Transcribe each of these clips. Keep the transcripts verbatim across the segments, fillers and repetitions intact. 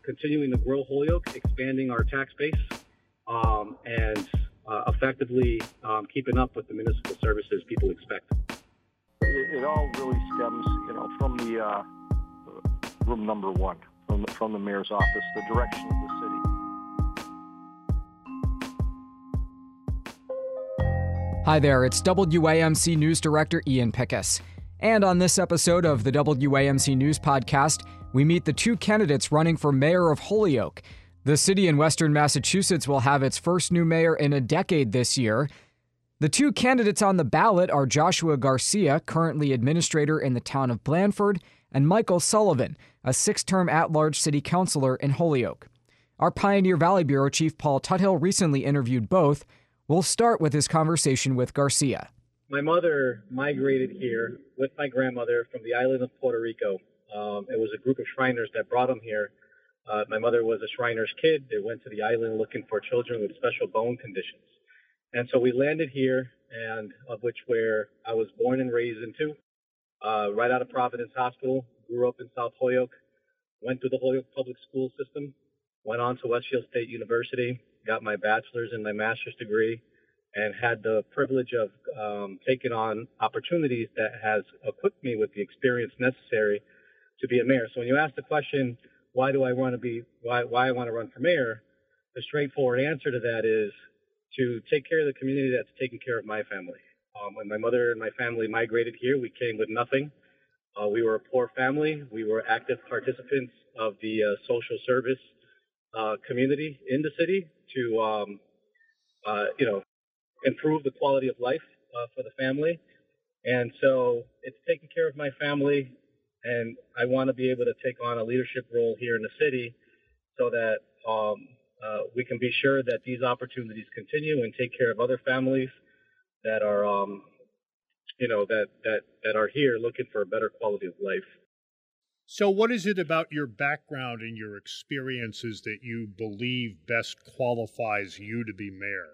continuing to grow Holyoke, expanding our tax base, um, and uh, effectively um, keeping up with the municipal services people expect. It, it all really stems, you know, from the uh, room number one, from the, from the mayor's office, the direction of the city. Hi there, it's W A M C News Director Ian Pickus. And on this episode of the W A M C News Podcast, we meet the two candidates running for mayor of Holyoke. The city in western Massachusetts will have its first new mayor in a decade this year. The two candidates on the ballot are Joshua Garcia, currently administrator in the town of Blandford, and Michael Sullivan, a six-term at-large city councilor in Holyoke. Our Pioneer Valley Bureau Chief Paul Tuthill recently interviewed both. We'll start with his conversation with Garcia. My mother migrated here with my grandmother from the island of Puerto Rico. Um, it was a group of Shriners that brought them here. Uh, my mother was a Shriner's kid. They went to the island looking for children with special bone conditions. And so we landed here, and of which where I was born and raised into, uh, right out of Providence Hospital, grew up in South Holyoke, went through the Holyoke public school system, went on to Westfield State University, got my bachelor's and my master's degree, and had the privilege of um, taking on opportunities that has equipped me with the experience necessary to be a mayor. So when you ask the question, why do I want to be, why, why I want to run for mayor, the straightforward answer to that is to take care of the community that's taking care of my family. Um, when my mother and my family migrated here, we came with nothing. Uh, we were a poor family. We were active participants of the uh, social service uh, community in the city to, um, uh, you know, improve the quality of life uh, for the family. And so it's taking care of my family, and I want to be able to take on a leadership role here in the city so that um, uh, we can be sure that these opportunities continue and take care of other families that are, um, you know, that, that, that are here looking for a better quality of life. So what is it about your background and your experiences that you believe best qualifies you to be mayor?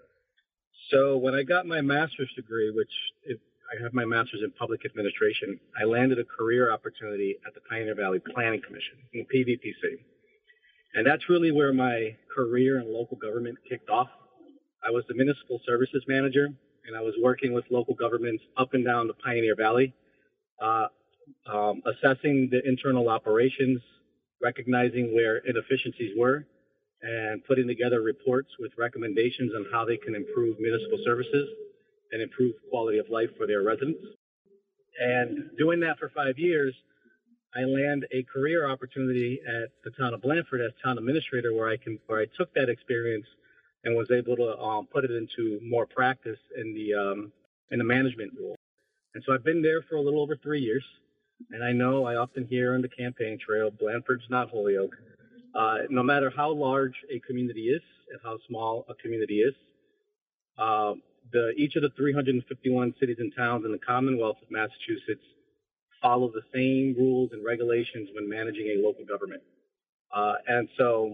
So when I got my master's degree, which if I have my master's in public administration, I landed a career opportunity at the Pioneer Valley Planning Commission, in P V P C. And that's really where my career in local government kicked off. I was the municipal services manager, and I was working with local governments up and down the Pioneer Valley, uh, um, assessing the internal operations, recognizing where inefficiencies were, and putting together reports with recommendations on how they can improve municipal services and improve quality of life for their residents. And doing that for five years, I land a career opportunity at the town of Blandford as town administrator, where I can where I took that experience and was able to um, put it into more practice in the um, in the management role. And so I've been there for a little over three years, and I know I often hear on the campaign trail, Blandford's not Holyoke. Uh, no matter how large a community is and how small a community is, uh, the, each of the three hundred fifty-one cities and towns in the Commonwealth of Massachusetts follow the same rules and regulations when managing a local government. Uh, and so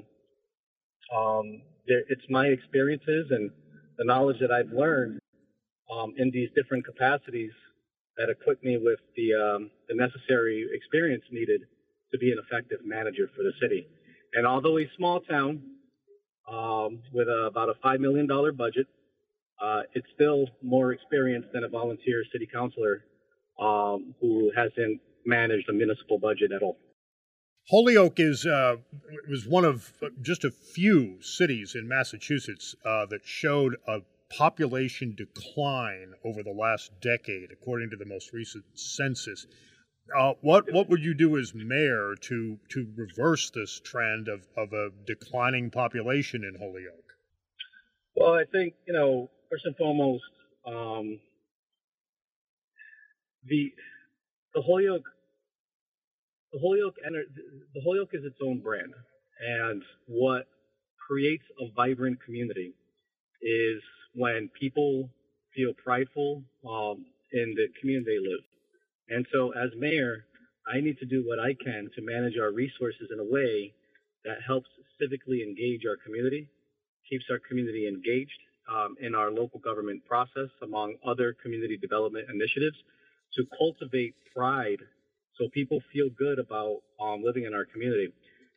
um, there, it's my experiences and the knowledge that I've learned um, in these different capacities that equip me with the, um, the necessary experience needed to be an effective manager for the city. And although a small town um, with a, about a five million dollars budget, uh, it's still more experienced than a volunteer city councilor um, who hasn't managed a municipal budget at all. Holyoke is uh, was one of just a few cities in Massachusetts uh, that showed a population decline over the last decade, according to the most recent census. Uh, what what would you do as mayor to to reverse this trend of, of a declining population in Holyoke? Well, I think, you know, first and foremost, um, the the Holyoke the Holyoke the Holyoke is its own brand, and what creates a vibrant community is when people feel prideful um, in the community they live. And so as mayor, I need to do what I can to manage our resources in a way that helps civically engage our community, keeps our community engaged um, in our local government process, among other community development initiatives, to cultivate pride so people feel good about um, living in our community.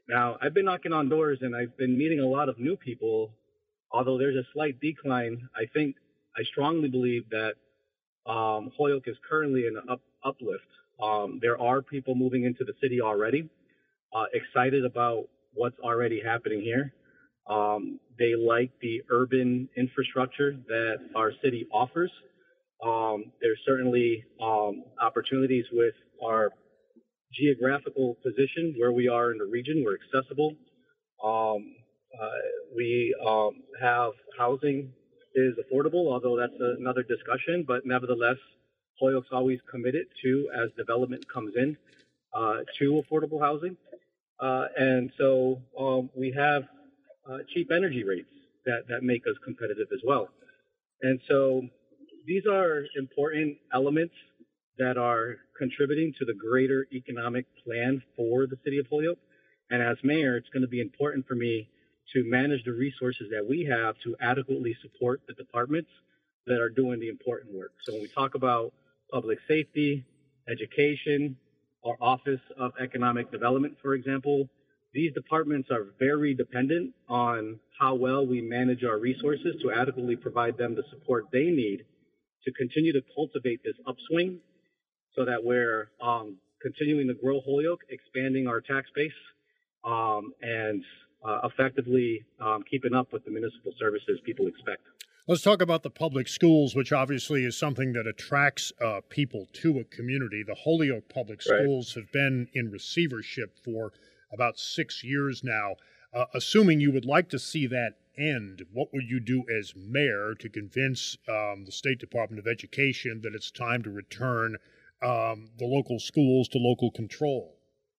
Now, I've been knocking on doors and I've been meeting a lot of new people. Although there's a slight decline, I think I strongly believe that um, Holyoke is currently in an up, uplift. Um, there are people moving into the city already, uh, excited about what's already happening here. Um, they like the urban infrastructure that our city offers. Um, there's certainly um, opportunities with our geographical position where we are in the region. We're accessible. Um, uh, we um, have housing is affordable, although that's another discussion. But nevertheless, Holyoke's always committed to, as development comes in, uh, to affordable housing. Uh, and so um, we have uh, cheap energy rates that, that make us competitive as well. And so these are important elements that are contributing to the greater economic plan for the city of Holyoke. And as mayor, it's going to be important for me to manage the resources that we have to adequately support the departments that are doing the important work. So when we talk about public safety, education, our Office of Economic Development, for example, these departments are very dependent on how well we manage our resources to adequately provide them the support they need to continue to cultivate this upswing so that we're um, continuing to grow Holyoke, expanding our tax base, um, and uh, effectively um, keeping up with the municipal services people expect. Let's talk about the public schools, which obviously is something that attracts uh, people to a community. The Holyoke Public Schools right. have been in receivership for about six years now. Uh, assuming you would like to see that end, what would you do as mayor to convince um, the State Department of Education that it's time to return um, the local schools to local control?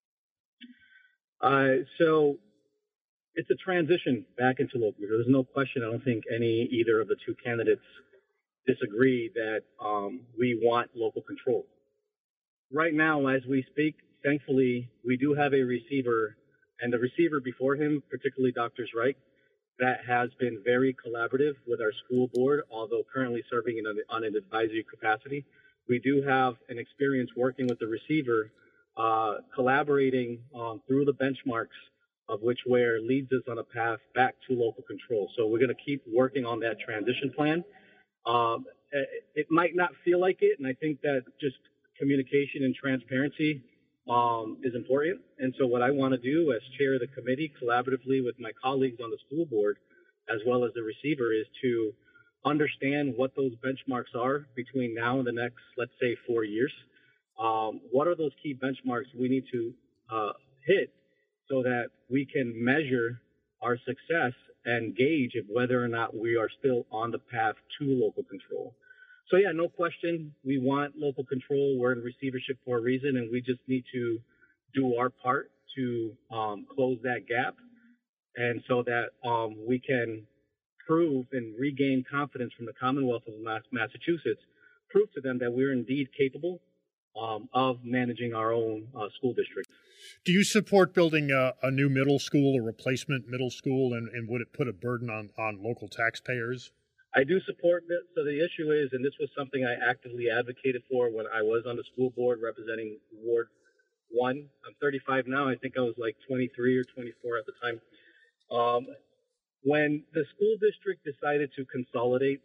Uh, so it's a transition back into local. There's no question. I don't think any either of the two candidates disagree that um, we want local control. Right now, as we speak, thankfully, we do have a receiver, and the receiver before him, particularly Doctor Reich, that has been very collaborative with our school board, although currently serving in an, on an advisory capacity. We do have an experience working with the receiver, uh, collaborating um, through the benchmarks of which where leads us on a path back to local control. So we're going to keep working on that transition plan. Um, it might not feel like it, and I think that just communication and transparency um, is important. And so what I want to do as chair of the committee, collaboratively with my colleagues on the school board, as well as the receiver, is to understand what those benchmarks are between now and the next, let's say, four years. Um, what are those key benchmarks we need to uh, hit so that we can measure our success and gauge of whether or not we are still on the path to local control. So yeah, no question, we want local control. We're in receivership for a reason, and we just need to do our part to um, close that gap, and so that um, we can prove and regain confidence from the Commonwealth of Massachusetts, prove to them that we're indeed capable um, of managing our own uh, school district. Do you support building a, a new middle school, a replacement middle school, and, and would it put a burden on, on local taxpayers? I do support it. So the issue is, and this was something I actively advocated for when I was on the school board representing Ward one. I'm thirty-five now. I think I was like twenty-three or twenty-four at the time. Um, when the school district decided to consolidate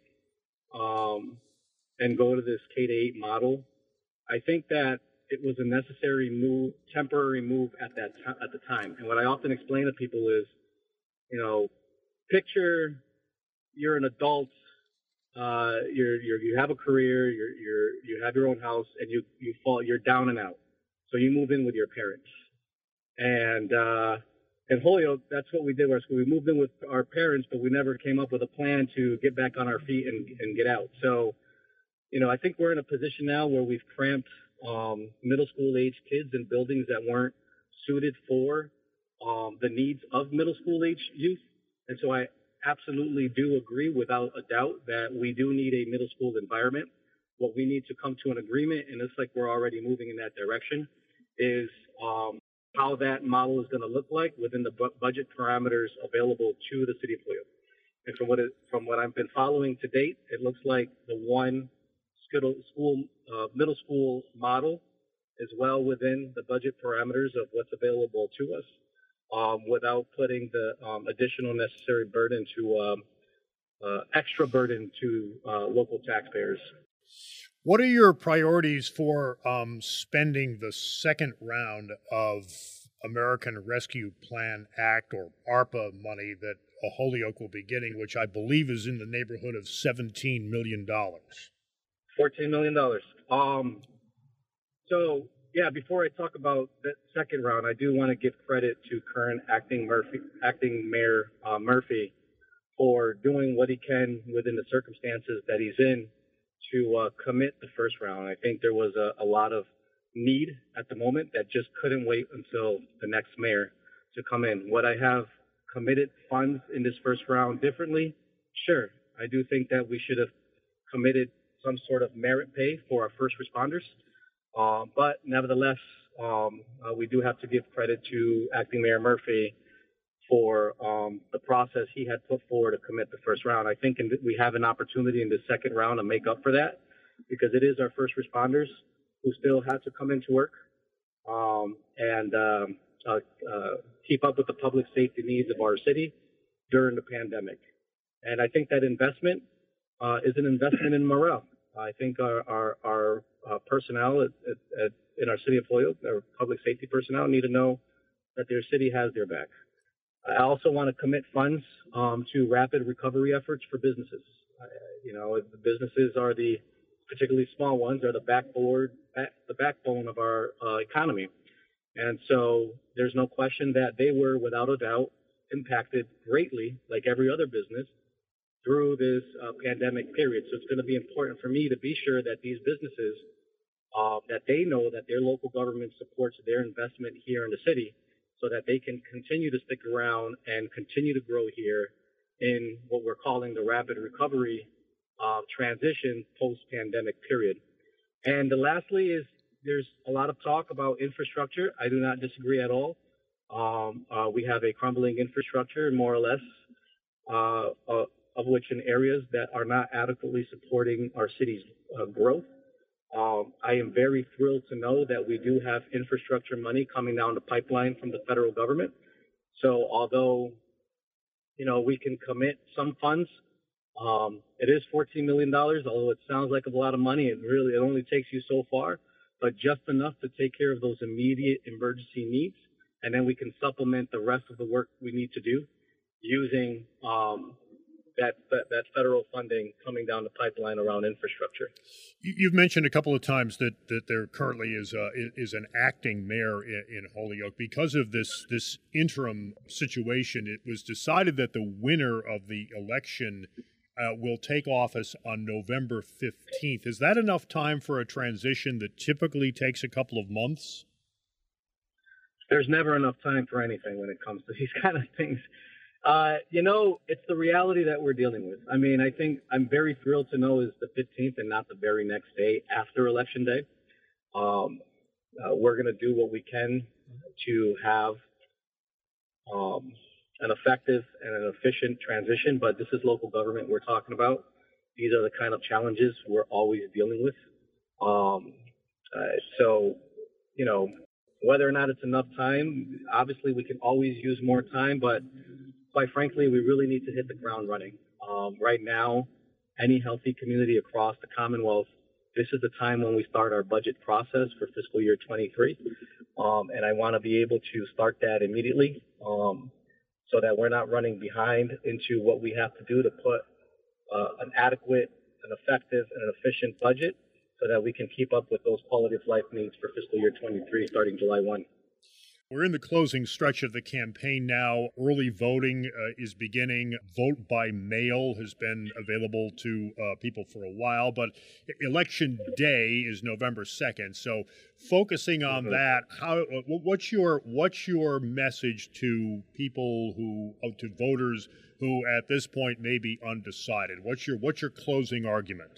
um, and go to this K to eight model, I think that it was a necessary move, temporary move at that t- at the time. And what I often explain to people is, you know, picture you're an adult, uh, you're, you're you have a career, you're you're you have your own house, and you you fall you're down and out. So you move in with your parents. And uh, in Holyoke, that's what we did with our school. We moved in with our parents, but we never came up with a plan to get back on our feet and, and get out. So, you know, I think we're in a position now where we've cramped um, middle school age kids in buildings that weren't suited for um, the needs of middle school age youth. And so I absolutely do agree without a doubt that we do need a middle school environment. What we need to come to an agreement, and it's like we're already moving in that direction, is um, how that model is going to look like within the bu- budget parameters available to the city of Holyoke. And from what it, from what I've been following to date, it looks like the one school uh, middle school model is well within the budget parameters of what's available to us. um, without putting the um, additional necessary burden to um, uh, extra burden to uh, local taxpayers. What are your priorities for um, spending the second round of American Rescue Plan Act, or ARPA money, that Holyoke will be getting, which I believe is in the neighborhood of seventeen million dollars? fourteen million dollars. Um, so, yeah, before I talk about that second round, I do want to give credit to current acting Murphy, acting Mayor uh, Murphy for doing what he can within the circumstances that he's in to uh, commit the first round. I think there was a, a lot of need at the moment that just couldn't wait until the next mayor to come in. What I have committed funds in this first round differently, sure. I do think that we should have committed some sort of merit pay for our first responders. Uh, but nevertheless, um, uh, we do have to give credit to Acting Mayor Murphy for um, the process he had put forward to commit the first round. I think in th- we have an opportunity in the second round to make up for that, because it is our first responders who still had to come into work um, and um, uh, uh, keep up with the public safety needs of our city during the pandemic. And I think that investment uh, is an investment in morale. I think our, our, our uh, personnel at, at, at, in our city of Holyoke, our public safety personnel, need to know that their city has their back. I also want to commit funds um, to rapid recovery efforts for businesses. Uh, you know, the businesses are the, particularly small ones, are the backboard, back, the backbone of our uh, economy. And so there's no question that they were, without a doubt, impacted greatly, like every other business, through this uh, pandemic period. So it's going to be important for me to be sure that these businesses, uh, that they know that their local government supports their investment here in the city, so that they can continue to stick around and continue to grow here in what we're calling the rapid recovery uh, transition post-pandemic period. And the lastly is there's a lot of talk about infrastructure. I do not disagree at all. Um, uh, we have a crumbling infrastructure, more or less, uh, uh, of which in areas that are not adequately supporting our city's uh, growth. Um, I am very thrilled to know that we do have infrastructure money coming down the pipeline from the federal government. So although, you know, we can commit some funds, um, it is fourteen million dollars, although it sounds like a lot of money. It really, it only takes you so far, but just enough to take care of those immediate emergency needs. And then we can supplement the rest of the work we need to do using um, That, that that federal funding coming down the pipeline around infrastructure. You've mentioned a couple of times that, that there currently is a, is an acting mayor in, in Holyoke. Because of this this interim situation, it was decided that the winner of the election uh, will take office on November fifteenth. Is that enough time for a transition that typically takes a couple of months? There's never enough time for anything when it comes to these kind of things. Uh, you know, it's the reality that we're dealing with. I mean, I think I'm very thrilled to know it's the fifteenth and not the very next day after Election Day. Um, uh, we're going to do what we can to have um, an effective and an efficient transition, but this is local government we're talking about. These are the kind of challenges we're always dealing with. Um, uh, so, you know, whether or not it's enough time, obviously we can always use more time, but quite frankly, we really need to hit the ground running. Um, right now, any healthy community across the Commonwealth, this is the time when we start our budget process for fiscal year twenty-three. Um, and I want to be able to start that immediately um, so that we're not running behind into what we have to do to put uh, an adequate, an effective, and an efficient budget so that we can keep up with those quality of life needs for fiscal year twenty-three starting July first. We're in the closing stretch of the campaign now. Early voting uh, is beginning. Vote by mail has been available to uh, people for a while, but Election Day is November second. So, focusing on mm-hmm. that, how uh, what's your what's your message to people who uh, to voters who at this point may be undecided? What's your what's your closing argument?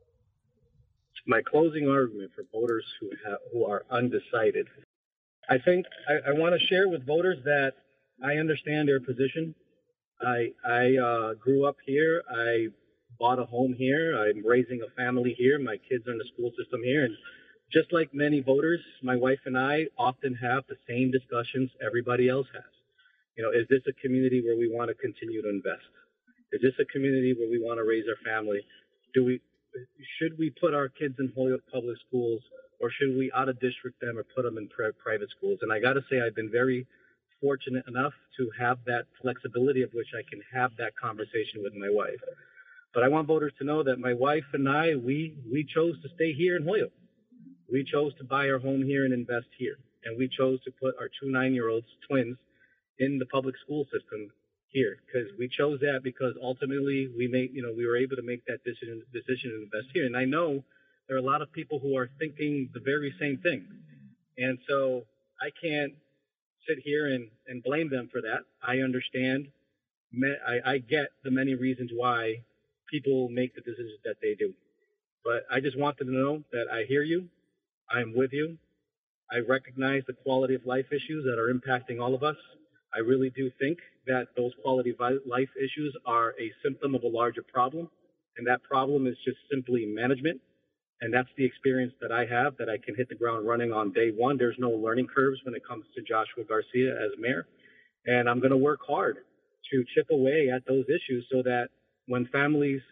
My closing argument for voters who have, who are undecided. I think I, I want to share with voters that I understand their position. I, I uh, grew up here. I bought a home here. I'm raising a family here. My kids are in the school system here. And just like many voters, my wife and I often have the same discussions everybody else has. You know, is this a community where we want to continue to invest? Is this a community where we want to raise our family? Do we, should we put our kids in Holyoke public schools, or should we out of district them or put them in pri- private schools? And I got to say, I've been very fortunate enough to have that flexibility of which I can have that conversation with my wife. But I want voters to know that my wife and I, we, we chose to stay here in Holyoke. We chose to buy our home here and invest here. And we chose to put our two nine-year-olds, twins, in the public school system here, because we chose that because ultimately we made, you know, we were able to make that decision, decision to invest here. And I know there are a lot of people who are thinking the very same thing. And so I can't sit here and, and blame them for that. I understand. I, I get the many reasons why people make the decisions that they do. But I just want them to know that I hear you. I'm with you. I recognize the quality of life issues that are impacting all of us. I really do think that those quality of life issues are a symptom of a larger problem, and that problem is just simply management. And that's the experience that I have, that I can hit the ground running on day one. There's no learning curves when it comes to Joshua Garcia as mayor. And I'm going to work hard to chip away at those issues so that when families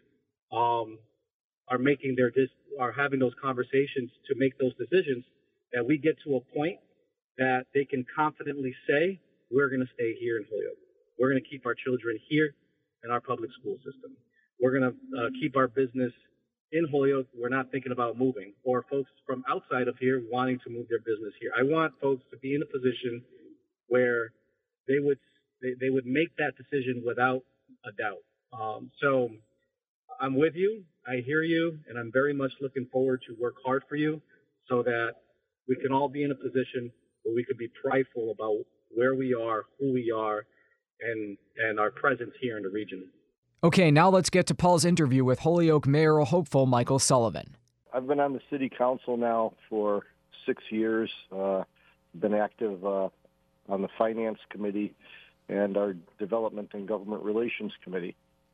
um, are making their dis- are having those conversations to make those decisions, that we get to a point that they can confidently say, we're going to stay here in Holyoke. We're going to keep our children here in our public school system. We're going to uh, keep our business in Holyoke. We're not thinking about moving, or folks from outside of here wanting to move their business here. I want folks to be in a position where they would they, they would make that decision without a doubt. Um, so I'm with you. I hear you, and I'm very much looking forward to work hard for you so that we can all be in a position where we could be prideful about where we are, who we are, and and our presence here in the region. Okay, now let's get to Paul's interview with Holyoke mayoral hopeful Michael Sullivan. I've been on the city council now for six years. Uh, been active uh, on the finance committee and our development and government relations committee.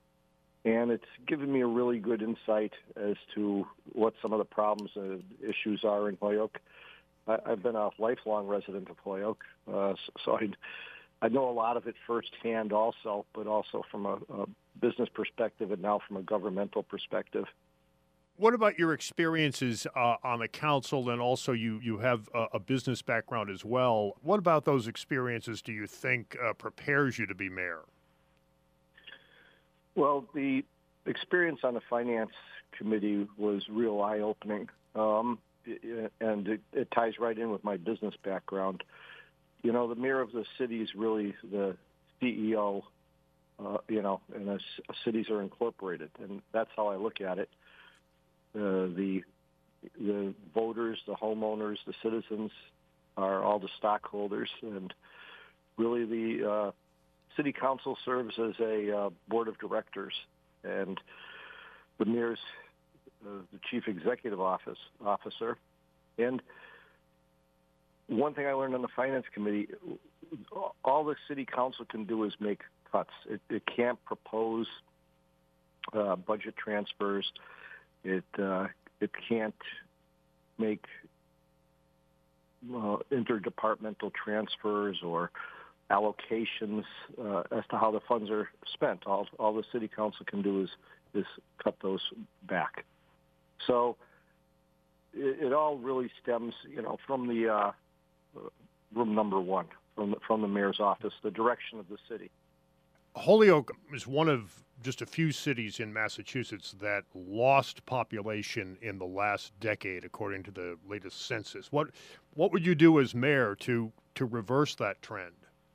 And it's given me a really good insight as to what some of the problems and issues are in Holyoke. I, I've been a lifelong resident of Holyoke, uh, so I, I know a lot of it firsthand also, but also from a, a business perspective and now from a governmental perspective. What about your experiences uh, on the council, and also you, you have a, a business background as well? What about those experiences do you think uh, prepares you to be mayor? Well, the experience on the finance committee was real eye-opening, um, and it, it ties right in with my business background. You know, the mayor of the city is really the C E O, uh, you know, and the cities are incorporated, and that's how I look at it. Uh, the the voters, the homeowners, the citizens are all the stockholders, and really the uh, city council serves as a uh, board of directors, and the mayor's uh, the chief executive office officer. And one thing I learned on the finance committee, all the city council can do is make cuts. It, it can't propose uh, budget transfers. It uh, it can't make uh, interdepartmental transfers or allocations uh, as to how the funds are spent. All all the city council can do is is cut those back. So it, it all really stems, you know, from the uh, room number one, from the, from the mayor's office, the direction of the city. Holyoke is one of just a few cities in Massachusetts that lost population in the last decade, according to the latest census. What what would you do as mayor to to reverse that trend?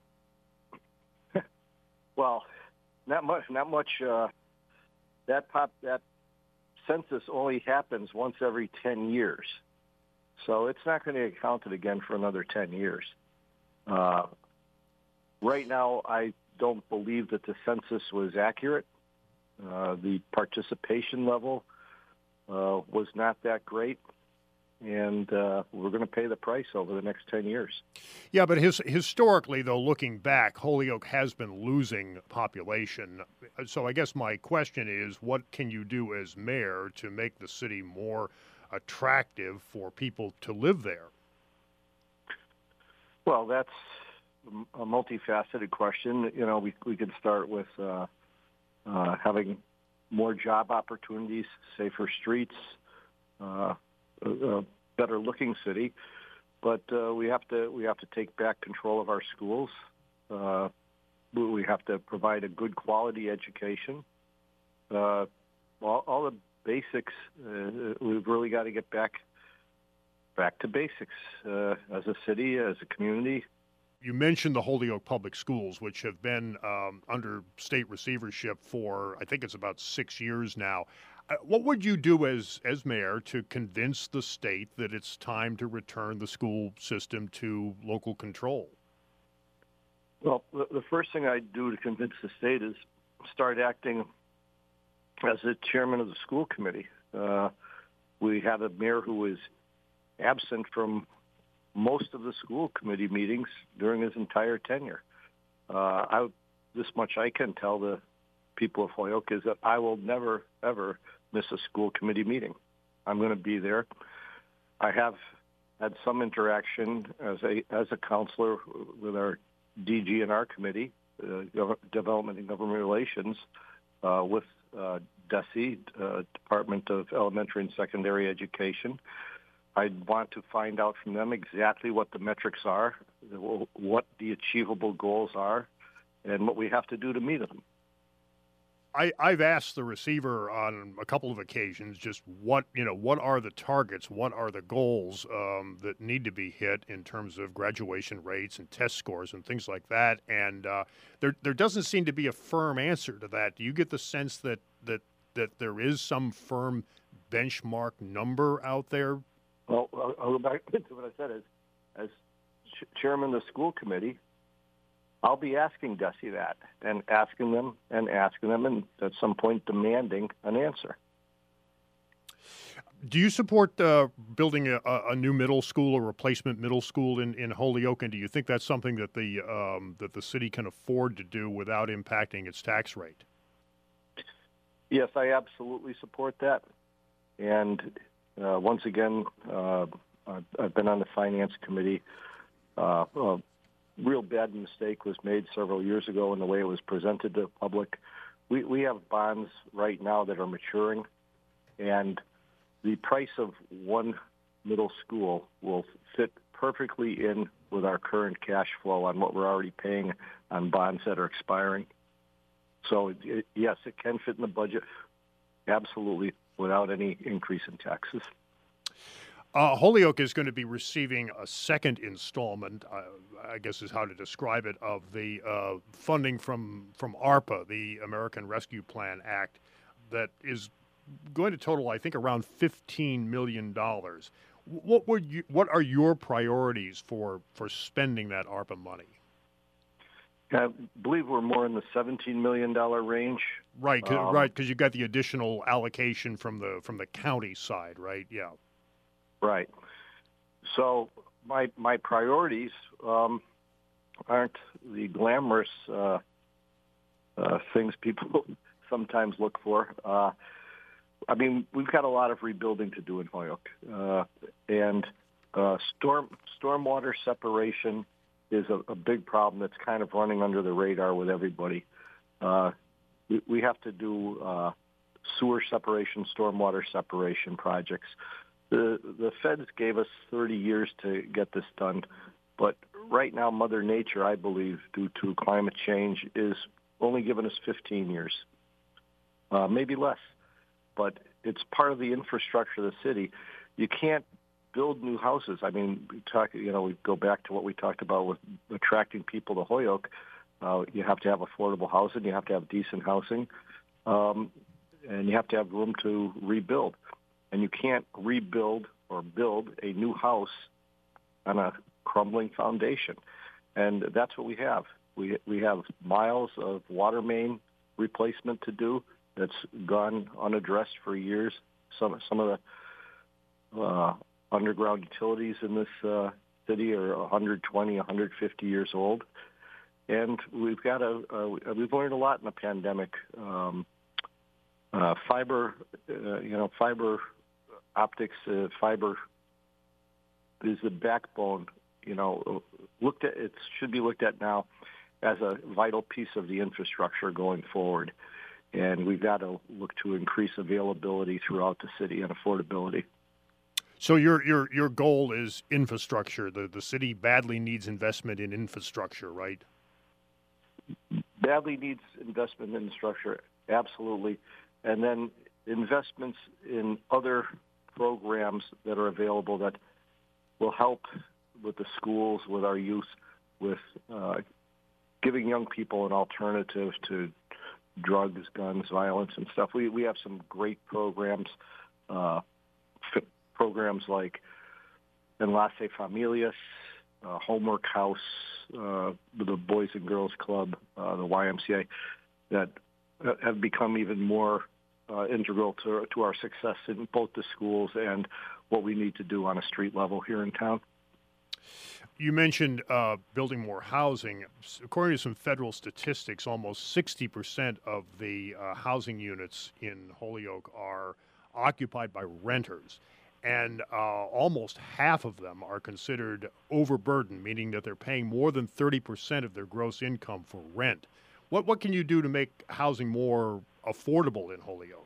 Well, not much. Not much. Uh, that pop that census only happens once every ten years, so it's not going to get counted again for another ten years. Uh, right now, I don't believe that the census was accurate. Uh, the participation level uh, was not that great, and uh, we're going to pay the price over the next ten years. Yeah, but his, historically, though, looking back, Holyoke has been losing population. So I guess my question is, what can you do as mayor to make the city more attractive for people to live there? Well, that's a multifaceted question. You know, we we could start with uh, uh, having more job opportunities, safer streets, uh, a, a better looking city. But uh, we have to we have to take back control of our schools. Uh, we have to provide a good quality education. Uh, all, all the basics. Uh, we've really got to get back back to basics uh, as a city, as a community. You mentioned the Holyoke Public Schools, which have been um, under state receivership for, I think it's about six years now. Uh, what would you do as, as mayor to convince the state that it's time to return the school system to local control? Well, the, the first thing I'd do to convince the state is start acting as the chairman of the school committee. Uh, we have a mayor who is absent from most of the school committee meetings during his entire tenure. Uh, I, this much I can tell the people of Holyoke is that I will never, ever miss a school committee meeting. I'm going to be there. I have had some interaction as a as a counselor with our D G and R committee, uh, Gov- Development and Government Relations, uh, with uh, DESE, uh, Department of Elementary and Secondary Education. I'd want to find out from them exactly what the metrics are, what the achievable goals are, and what we have to do to meet them. I, I've asked the receiver on a couple of occasions just what, you know, what are the targets, what are the goals um, that need to be hit in terms of graduation rates and test scores and things like that. And uh, there there doesn't seem to be a firm answer to that. Do you get the sense that that, that there is some firm benchmark number out there? Well, I'll go back to what I said. As, as ch- chairman of the school committee, I'll be asking DESE that and asking them and asking them and at some point demanding an answer. Do you support uh, building a, a new middle school or replacement middle school in, in Holyoke, and do you think that's something that the um, that the city can afford to do without impacting its tax rate? Yes, I absolutely support that. And uh, once again, uh, I've, I've been on the finance committee. Uh, uh, real bad mistake was made several years ago in the way it was presented to the public. We, we have bonds right now that are maturing, and the price of one middle school will fit perfectly in with our current cash flow on what we're already paying on bonds that are expiring. So, it, yes, it can fit in the budget, absolutely, without any increase in taxes. Uh, Holyoke is going to be receiving a second installment, uh, I guess is how to describe it, of the uh, funding from, from ARPA, the American Rescue Plan Act, that is going to total, I think, around fifteen million dollars. What would you, what are your priorities for, for spending that ARPA money? I believe we're more in the seventeen million dollars range. Right, cause, um, right, because you got the additional allocation from the from the county side, right? Yeah. Right. So my my priorities um, aren't the glamorous uh, uh, things people sometimes look for. Uh, I mean, we've got a lot of rebuilding to do in Holyoke, uh, and uh, storm stormwater separation is a, a big problem that's kind of running under the radar with everybody. Uh, we, we have to do uh, sewer separation, stormwater separation projects. The the feds gave us thirty years to get this done, but right now Mother Nature, I believe, due to climate change, is only giving us fifteen years, uh, maybe less. But it's part of the infrastructure of the city. You can't build new houses. I mean, we talk. You know, we go back to what we talked about with attracting people to Holyoke. Uh, you have to have affordable housing. You have to have decent housing, um, and you have to have room to rebuild. And you can't rebuild or build a new house on a crumbling foundation. And that's what we have. We we have miles of water main replacement to do that's gone unaddressed for years. Some some of the uh, underground utilities in this uh, city are one hundred twenty, one hundred fifty years old. And we've got a, uh, we've learned a lot in the pandemic. Um, uh, fiber, uh, you know, fiber optics, uh, fiber is the backbone you know, looked at, it should be looked at now as a vital piece of the infrastructure going forward. And we've got to look to increase availability throughout the city and affordability. So your your your goal is infrastructure. The the city badly needs investment in infrastructure, right? Badly needs investment in infrastructure, absolutely. And then investments in other programs that are available that will help with the schools, with our youth, with uh, giving young people an alternative to drugs, guns, violence, and stuff. We we have some great programs, uh, f- programs like Enlace Familias, uh, Homework House, uh, the Boys and Girls Club, uh, the Y M C A, that have become even more uh, integral to to our success in both the schools and what we need to do on a street level here in town. You mentioned uh, building more housing. According to some federal statistics, almost sixty percent of the uh, housing units in Holyoke are occupied by renters, and uh, almost half of them are considered overburdened, meaning that they're paying more than thirty percent of their gross income for rent. What what can you do to make housing more affordable in Holyoke?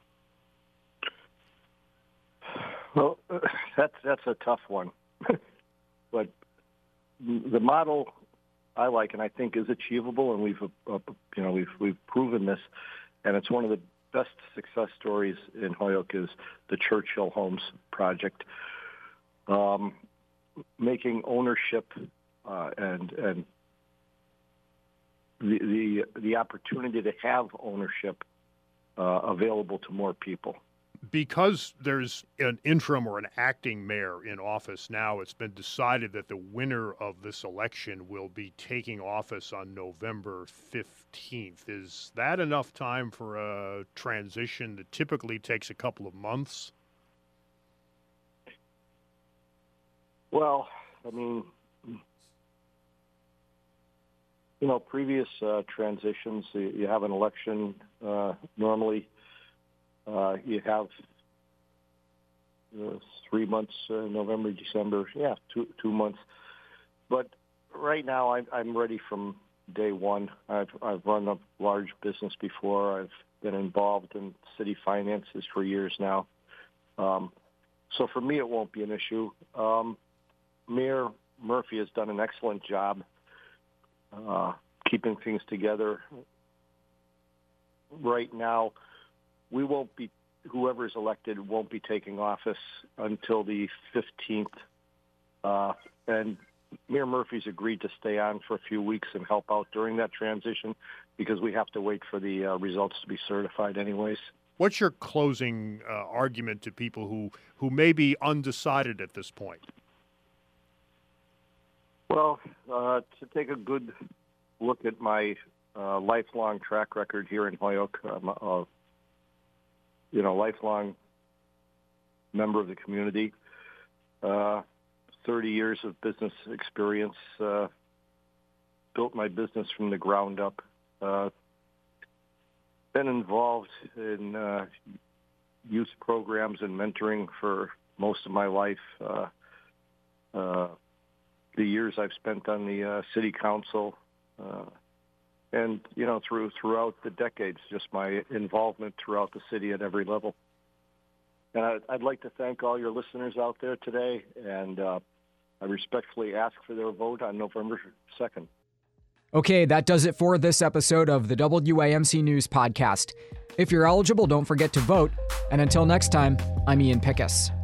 Well, uh, that's that's a tough one, but the model I like and I think is achievable, and we've uh, you know we've we've proven this, and it's one of the best success stories in Holyoke is the Churchill Homes project, um, making ownership uh, and and the, the the opportunity to have ownership uh, available to more people. Because there's an interim or an acting mayor in office now, it's been decided that the winner of this election will be taking office on November fifteenth. Is that enough time for a transition that typically takes a couple of months? Well, I mean, you know, previous uh, transitions, you, you have an election uh, normally. Uh, you have uh, three months, uh, November, December, yeah, two two months. But right now, I, I'm ready from day one. I've I've run a large business before. I've been involved in city finances for years now. Um, so for me, it won't be an issue. Um, Mayor Murphy has done an excellent job uh, keeping things together. Right now, we won't be, whoever is elected won't be taking office until the fifteenth. Uh, and Mayor Murphy's agreed to stay on for a few weeks and help out during that transition because we have to wait for the uh, results to be certified anyways. What's your closing uh, argument to people who, who may be undecided at this point? Well, uh, to take a good look at my uh, lifelong track record here in Holyoke, um, uh, you know, lifelong member of the community, uh, thirty years of business experience, uh, built my business from the ground up, uh, been involved in uh, youth programs and mentoring for most of my life. Uh, uh, the years I've spent on the uh, city council, uh, and, you know, through throughout the decades, just my involvement throughout the city at every level. And I, I'd like to thank all your listeners out there today, and uh, I respectfully ask for their vote on November second. Okay, that does it for this episode of the W A M C News Podcast. If you're eligible, don't forget to vote. And until next time, I'm Ian Pickus.